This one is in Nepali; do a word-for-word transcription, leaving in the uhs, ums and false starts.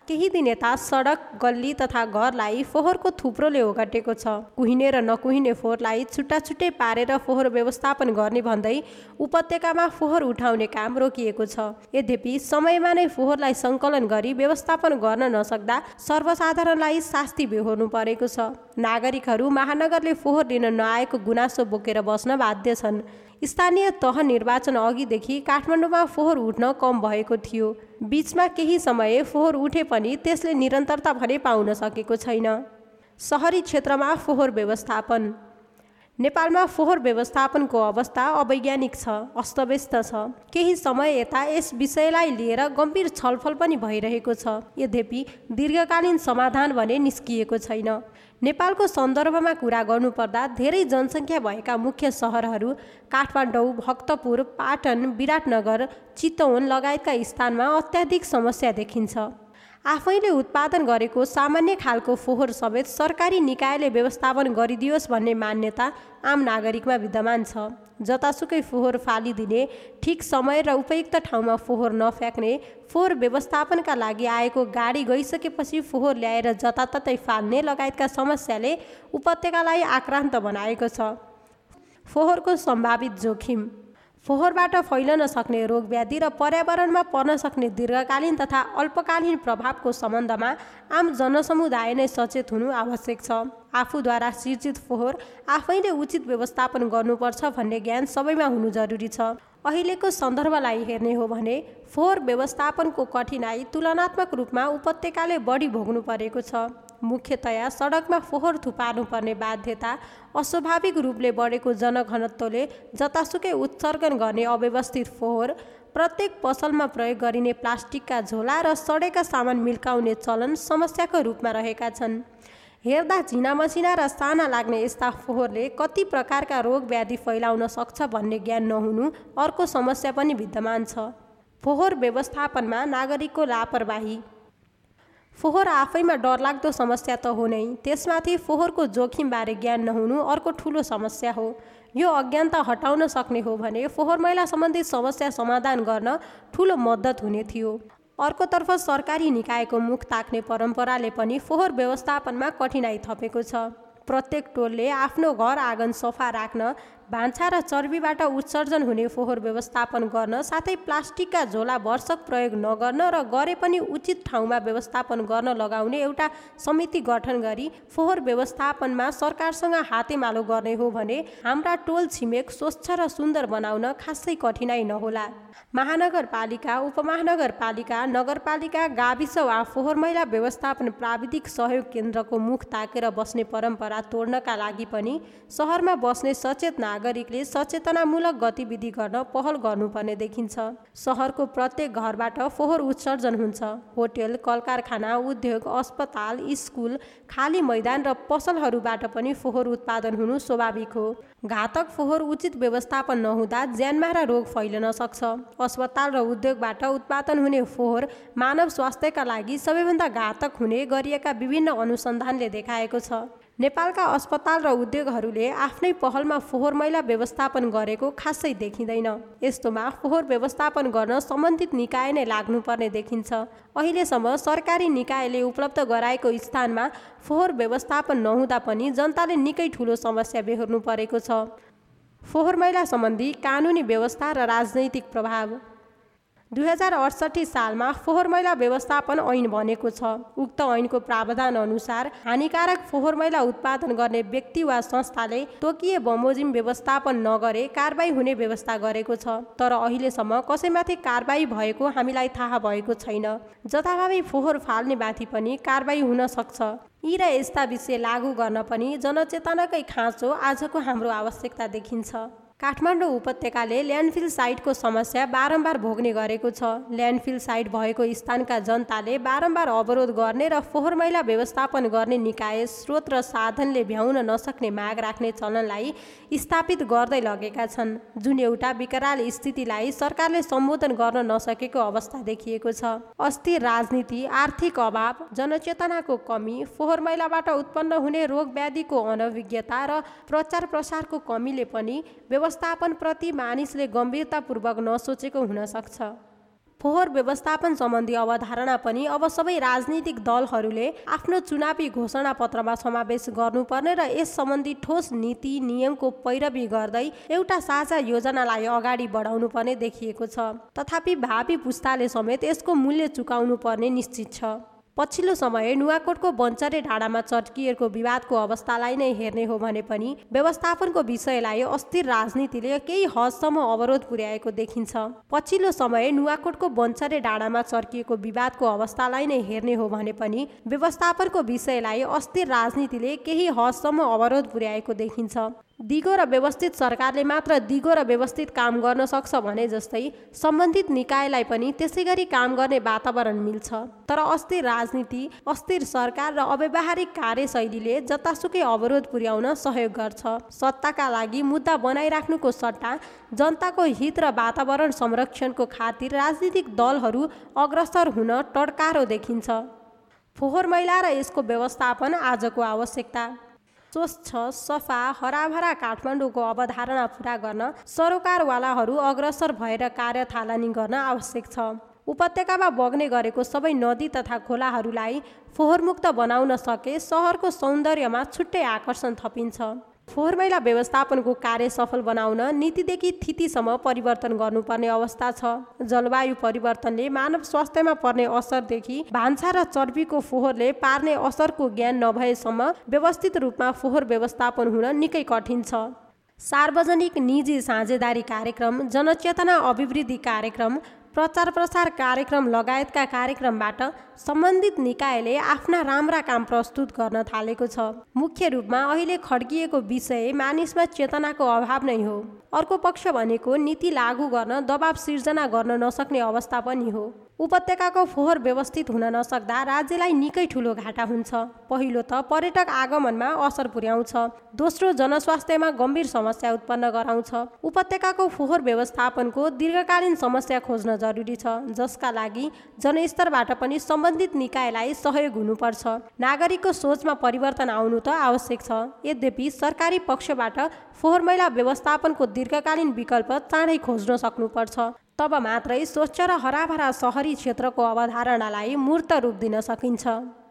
केही दिन यता सडक गल्ली तथा घरलाई फोहोरको थुप्रोले ओगटेको छ। कुहिने र नकुहिने फोहोरलाई छुट्टा छुट्टै पारेर फोहोर व्यवस्थापन गर्ने भन्दै उपत्यकामा फोहोर उठाउने काम रोकिएको छ। यद्यपि समयमा नै फोहोरलाई सङ्कलन गरी व्यवस्थापन गर्न नसक्दा सर्वसाधारणलाई शास्ति बेहोर्नु परेको छ। नागरिकहरू महानगरले फोहोर लिन नआएको गुनासो बोकेर बस्न बाध्य छन्। स्थानीय तह निर्वाचन अघिदेखि काठमाडौँमा फोहोर उठ्न कम भएको थियो। बीचमा केही समय फोहोर उठे पनि त्यसले निरन्तरता भने पाउन सकेको छैन। सहरी क्षेत्रमा फोहोर व्यवस्थापन। नेपालमा फोहोर व्यवस्थापनको अवस्था अवैज्ञानिक छ, अस्तव्यस्त छ। केही समय यता यस विषयलाई लिएर गम्भीर छलफल पनि भइरहेको छ। यद्यपि दीर्घकालीन समाधान भने निस्किएको छैन। नेपालको सन्दर्भमा कुरा गर्नुपर्दा धेरै जनसङ्ख्या भएका मुख्य सहरहरू काठमाडौँ, भक्तपुर, पाटन, विराटनगर, चितवन लगायतका स्थानमा अत्याधिक समस्या देखिन्छ। आफैले उत्पादन गरेको सामान्य खालको फोहोर समेत सरकारी निकायले व्यवस्थापन गरिदियोस् भन्ने मान्यता आम नागरिकमा विद्यमान छ। जतासुकै फोहोर फालिदिने, ठिक समय र उपयुक्त ठाउँमा फोहोर नफ्याँक्ने, फोहोर व्यवस्थापनका लागि आएको गाडी गइसकेपछि फोहोर ल्याएर जताततै फाल्ने लगायतका समस्याले उपत्यकालाई आक्रान्त बनाएको छ। फोहोरको सम्भावित जोखिम। फोहोरबाट फैलन सक्ने रोगव्याधि र पर्यावरणमा पर्न सक्ने दीर्घकालीन तथा अल्पकालीन प्रभावको सम्बन्धमा आम जनसमुदाय नै सचेत हुनु आवश्यक छ। आफूद्वारा सिर्जित फोहोर आफैले उचित व्यवस्थापन गर्नुपर्छ भन्ने ज्ञान सबैमा हुनु जरुरी छ। अहिलेको सन्दर्भलाई हेर्ने हो भने फोहोर व्यवस्थापनको कठिनाई तुलनात्मक रूपमा उपत्यकाले बढी भोग्नु परेको छ। मुख्यतया सडकमा फोहोर थुपार्नुपर्ने बाध्यता, अस्वाभाविक रूपले बढेको जनघनत्वले जतासुकै उत्सर्जन गर्ने अव्यवस्थित फोहोर, प्रत्येक पसलमा प्रयोग गरिने प्लास्टिकका झोला र सडेका सामान मिल्काउने चलन समस्याको रूपमा रहेका छन्। हेर्दा झिनामसिना र साना लाग्ने यस्ता फोहोरले कति प्रकारका रोग व्याधि फैलाउन सक्छ भन्ने ज्ञान नहुनु अर्को समस्या पनि विद्यमान छ। फोहोर व्यवस्थापनमा नागरिकको लापरवाही। फोहोर आफैमा डरलाग्दो समस्या त हो नै, त्यसमाथि फोहोरको जोखिमबारे ज्ञान नहुनु अर्को ठुलो समस्या हो। यो अज्ञानता हटाउन सक्ने हो भने फोहोर मैला सम्बन्धी समस्या समाधान गर्न ठुलो मद्दत हुने थियो। अर्कोतर्फ सरकारी निकायको मुख ताक्ने परम्पराले पनि फोहोर व्यवस्थापनमा कठिनाई थपेको छ। प्रत्येक टोलले आफ्नो घर आँगन सफा राख्न, भान्सा र चर्बीबाट उत्सर्जन हुने फोहोर व्यवस्थापन गर्न, साथै प्लास्टिकका झोला भरसक प्रयोग नगर्न र गरे पनि उचित ठाउँमा व्यवस्थापन गर्न लगाउने एउटा समिति गठन गरी फोहोर व्यवस्थापनमा सरकारसँग हातेमालो गर्ने हो भने हाम्रा टोल छिमेक स्वच्छ र सुन्दर बनाउन खासै कठिनाई नहोला। महानगरपालिका, उपमहानगरपालिका, नगरपालिका, गाविस वा फोहोर मैला व्यवस्थापन प्राविधिक सहयोग केन्द्रको मुख ताकेर बस्ने परम्परा तोड्नका लागि पनि सहरमा बस्ने सचेत नागरिकले सचेतनामूलक गतिविधि गर्न पहल गर्नुपर्ने देखिन्छ। सहरको प्रत्येक घरबाट फोहोर उत्सर्जन हुन्छ। होटेल, कलकारखाना, उद्योग, अस्पताल, स्कुल, खाली मैदान र पसलहरूबाट पनि फोहोर उत्पादन हुनु स्वाभाविक हो। घातक फोहोर उचित व्यवस्थापन नहुँदा ज्यानमारा रोग फैलन सक्छ। अस्पताल र उद्योगबाट उत्पादन हुने फोहोर मानव स्वास्थ्यका लागि सबैभन्दा घातक हुने गरिएका विभिन्न अनुसन्धानले देखाएको छ। नेपालका अस्पताल र उद्योगहरूले आफ्नै पहलमा फोहोर मैला व्यवस्थापन गरेको खासै देखिँदैन। यस्तोमा फोहोर व्यवस्थापन गर्न सम्बन्धित निकाय नै लाग्नुपर्ने देखिन्छ। अहिलेसम्म सरकारी निकायले उपलब्ध गराएको स्थानमा फोहोर व्यवस्थापन नहुँदा पनि जनताले निकै ठुलो समस्या बेहोर्नु परेको छ। फोहोर मैला सम्बन्धी कानुनी व्यवस्था र राजनैतिक प्रभाव। दुई हजार अडसट्ठी सालमा फोहोर मैला व्यवस्थापन ऐन बनेको छ। उक्त ऐनको प्रावधान अनुसार हानिकारक फोहोर मैला उत्पादन गर्ने व्यक्ति वा संस्थाले तोकिए बमोजिम व्यवस्थापन नगरे कारबाही हुने व्यवस्था गरेको छ। तर अहिलेसम्म कसैमाथि कारबाही भएको हामीलाई थाहा भएको छैन। जथाभावी फोहोर फाल्ने माथि पनि कारबाही हुन सक्छ। यी र यस्ता विषय लागू गर्न पनि जनचेतनाकै खाँचो आजको हाम्रो आवश्यकता देखिन्छ। काठमाडौँ उपत्यकाले ल्यान्डफिल साइटको समस्या बारम्बार भोग्ने गरेको छ। ल्यान्डफिल साइट भएको स्थानका जनताले बारम्बार अवरोध गर्ने र फोहोर मैला व्यवस्थापन गर्ने निकाय, स्रोत र साधनले भ्याउन नसक्ने माग राख्ने चलनलाई स्थापित गर्दै लगेका छन्, जुन एउटा विकराल स्थितिलाई सरकारले सम्बोधन गर्न नसकेको अवस्था देखिएको छ। अस्थिर राजनीति, आर्थिक अभाव, जनचेतनाको कमी, फोहोर मैलाबाट उत्पन्न हुने रोग व्याधिको अनभिज्ञता र प्रचार प्रसारको कमीले पनि व्यवस्थापन प्रति मानिसले गम्भीरतापूर्वक नसोचेको हुन सक्छ। फोहोर व्यवस्थापन सम्बन्धी अवधारणा पनि अब सबै राजनीतिक दलहरूले आफ्नो चुनावी घोषणा पत्रमा समावेश गर्नुपर्ने र यस सम्बन्धी ठोस नीति नियमको पैरवी गर्दै एउटा साझा योजनालाई अगाडि बढाउनु पर्ने देखिएको छ। तथापि भावी पुस्ताले समेत यसको मूल्य चुकाउनु पर्ने निश्चित छ। पछिल्लो समय नुवाकोटको बन्चरे डाँडामा चर्किएको विवादको अवस्थालाई नै हेर्ने हो भने पनि व्यवस्थापनको विषयलाई अस्थिर राजनीतिले केही हदसम्म अवरोध पुर्याएको देखिन्छ। पछिल्लो समय नुवाकोटको बन्चरे डाँडामा चर्किएको विवादको अवस्थालाई नै हेर्ने हो भने पनि व्यवस्थापनको विषयलाई अस्थिर राजनीतिले केही हदसम्म अवरोध पुर्याएको देखिन्छ। दिगो र व्यवस्थित सरकारले मात्र दिगो र व्यवस्थित काम गर्न सक्छ भने जस्तै सम्बन्धित निकायलाई पनि त्यसै गरी काम गर्ने वातावरण मिल्छ। तर अस्थिर राजनीति, अस्थिर सरकार र अव्यावहारिक कार्यशैलीले जतासुकै अवरोध पुर्याउन सहयोग गर्छ। सत्ताका लागि मुद्दा बनाइराख्नुको सट्टा जनताको हित र वातावरण संरक्षणको खातिर राजनीतिक दलहरू अग्रसर हुन टड्कारो देखिन्छ। फोहोर मैला र यसको व्यवस्थापन आजको आवश्यकता। स्वच्छ, सफा, हराभरा काठमाडौँको अवधारणा पूरा गर्न सरोकारवालाहरू अग्रसर भएर कार्यथालनी गर्न आवश्यक छ। उपत्यकामा बग्ने गरेको सबै नदी तथा खोलाहरूलाई फोहोरमुक्त बनाउन सके सहरको सौन्दर्यमा छुट्टै आकर्षण थपिन्छ। फोहोर मैला व्यवस्थापनको कार्य सफल बनाउन नीतिदेखि थितिसम्म परिवर्तन गर्नुपर्ने अवस्था छ। जलवायु परिवर्तनले मानव स्वास्थ्यमा पर्ने असरदेखि भान्सा र चर्बीको फोहोरले पार्ने असरको ज्ञान नभएसम्म व्यवस्थित रूपमा फोहोर व्यवस्थापन हुन निकै कठिन छ। सार्वजनिक निजी साझेदारी कार्यक्रम, जनचेतना अभिवृद्धि कार्यक्रम, प्रचार प्रसार कार्यक्रम लगायतका कार्यक्रमबाट सम्बन्धित निकायले आफ्ना राम्रा काम प्रस्तुत गर्न थालेको छ। मुख्य रूपमा अहिले खड्किएको विषय मानिसमा चेतनाको अभाव नै हो। अर्को पक्ष भनेको नीति लागू गर्न दबाव सिर्जना गर्न नसक्ने अवस्था पनि हो। उपत्यकाको फोहोर व्यवस्थित हुन नसक्दा राज्यलाई निकै ठुलो घाटा हुन्छ। पहिलो त पर्यटक आगमनमा असर पुर्याउँछ, दोस्रो जनस्वास्थ्यमा गम्भीर समस्या उत्पन्न गराउँछ। उपत्यकाको फोहोर व्यवस्थापनको दीर्घकालीन समस्या खोज्न जरुरी छ, जसका लागि जनस्तरबाट पनि सम्बन्धित निकायलाई सहयोग हुनुपर्छ। नागरिकको सोचमा परिवर्तन आउनु त आवश्यक छ। यद्यपि सरकारी पक्षबाट फोहोर मैला व्यवस्थापनको दीर्घकालीन विकल्प चाँडै खोज्न सक्नुपर्छ। तब मात्रै स्वच्छ र हराभरा सहरी क्षेत्रको अवधारणालाई मूर्त रूप दिन सकिन्छ।